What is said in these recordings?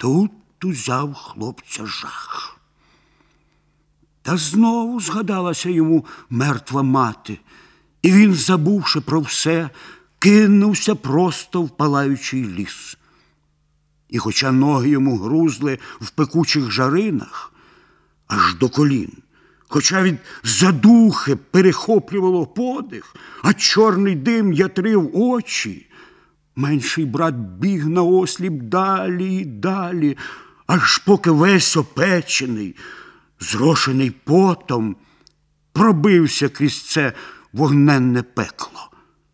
Тут узяв хлопця жах. Та знову згадалася йому мертва мати, і він, забувши про все, кинувся просто в палаючий ліс. І хоча ноги йому грузли в пекучих жаринах аж до колін, хоча від задухи перехоплювало подих, а чорний дим ятрив очі, менший брат біг наосліп далі і далі, аж поки весь опечений, зрошений потом, пробився крізь це вогненне пекло.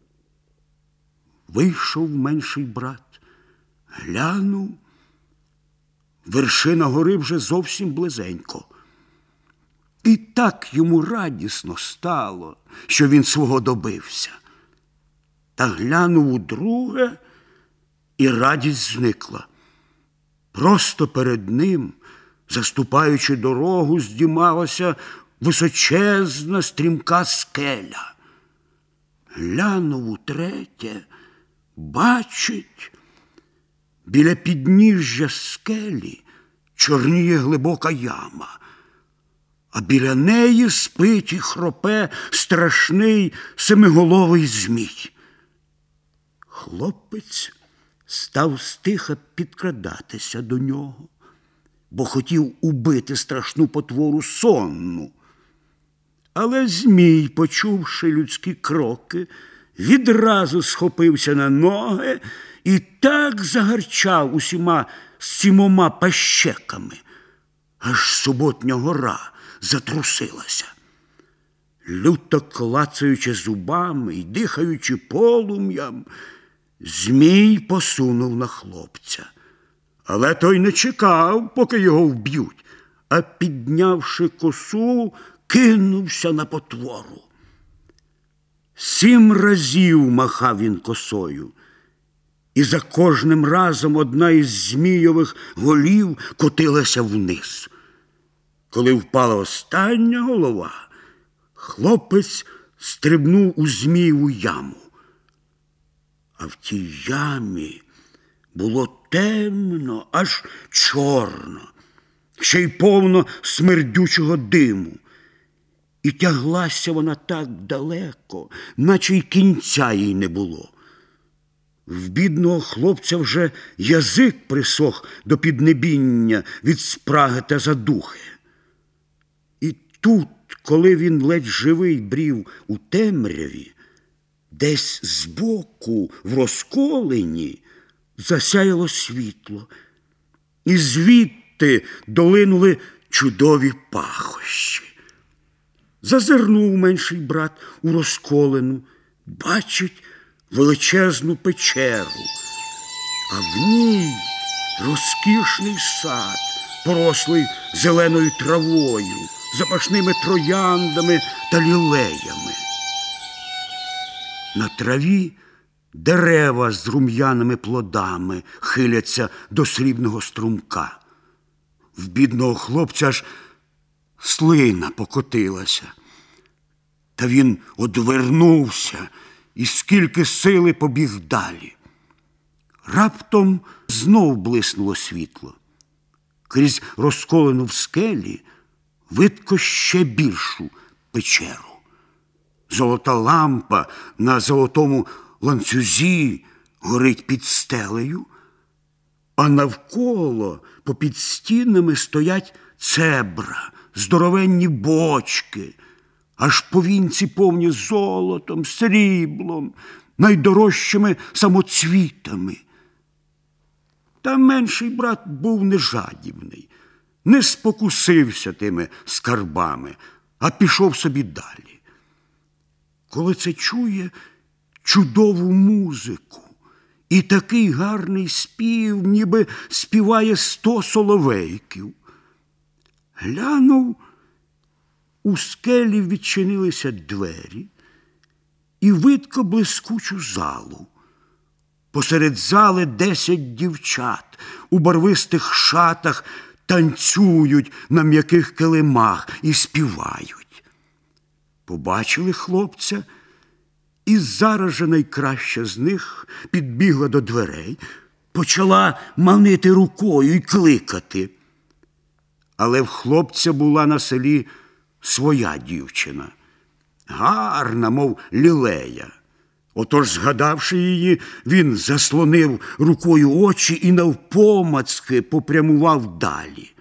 Вийшов менший брат, глянув, вершина гори вже зовсім близенько. І так йому радісно стало, що він свого добився. Та глянув удруге, і радість зникла. Просто перед ним, заступаючи дорогу, здіймалася височезна стрімка скеля. Глянув утретє, бачить, біля підніжжя скелі чорніє глибока яма, а біля неї спить і хропе страшний семиголовий змій. Хлопець став стиха підкрадатися до нього, бо хотів убити страшну потвору сонну. Але змій, почувши людські кроки, відразу схопився на ноги і так загарчав усіма 7 пащеками, аж суботня гора затрусилася. Люто клацаючи зубами й дихаючи полум'ям, змій посунув на хлопця. Але той не чекав, поки його вб'ють, а, піднявши косу, кинувся на потвору. 7 разів махав він косою, і за кожним разом одна із змійових голів котилася вниз. Коли впала остання голова, хлопець стрибнув у змієву яму. А в тій ямі було темно, аж чорно, ще й повно смердючого диму. І тяглася вона так далеко, наче й кінця їй не було. В бідного хлопця вже язик присох до піднебіння від спраги та задухи. І тут, коли він ледь живий брів у темряві, десь збоку, в розколині, засяяло світло, і звідти долинули чудові пахощі. Зазирнув менший брат у розколину, бачить величезну печеру, а в ній розкішний сад, порослий зеленою травою, запашними трояндами та лілеями. На траві дерева з рум'яними плодами хиляться до срібного струмка. В бідного хлопця аж слина покотилася. Та він одвернувся і скільки сили побіг далі. Раптом знов блиснуло світло. Крізь розколену в скелі видко ще більшу печеру. Золота лампа на золотому ланцюзі горить під стелею, а навколо попід стінами стоять цебра, здоровенні бочки, аж повінці повні золотом, сріблом, найдорожчими самоцвітами. Та менший брат був не жадібний, не спокусився тими скарбами, а пішов собі далі. Коли це чує чудову музику і такий гарний спів, ніби співає 100 соловейків. Глянув, у скелі відчинилися двері і видко блискучу залу. Посеред зали 10 дівчат у барвистих шатах танцюють на м'яких килимах і співають. Побачили хлопця, і зараз же найкраща з них підбігла до дверей, почала манити рукою і кликати. Але в хлопця була на селі своя дівчина, гарна, мов лілея. Отож, згадавши її, він заслонив рукою очі і навпомацки попрямував далі.